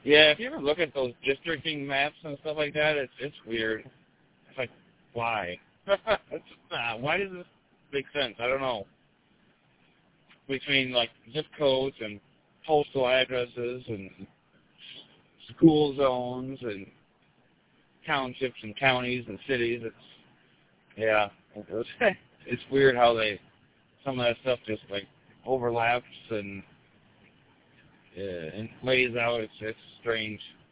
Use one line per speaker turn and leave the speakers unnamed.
Yeah, if you ever look at those districting maps and stuff like that, it's weird. It's like, why? Why does this make sense? I don't know. Between, like, zip codes and postal addresses and school zones and townships and counties and cities, it's weird how some of that stuff just, like, overlaps and lays out. It's strange.